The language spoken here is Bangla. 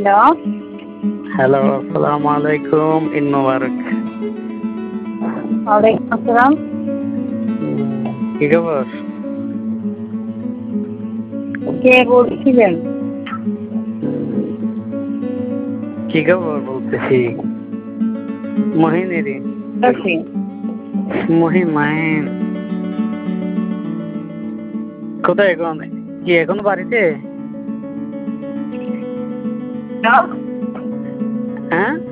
হ্যালো। হ্যালো, আসসালামু আলাইকুম। ঈদ মোবারক। ওয়ালাইকুম আসসালাম। কি খবর? কে বলছিলেন? কি খবর বলতেছি? মহিনেরই। আছি। মাহিন কোথায় এখন? কি এখনো বাড়িতে? হ্যালো। হ্যাঁ?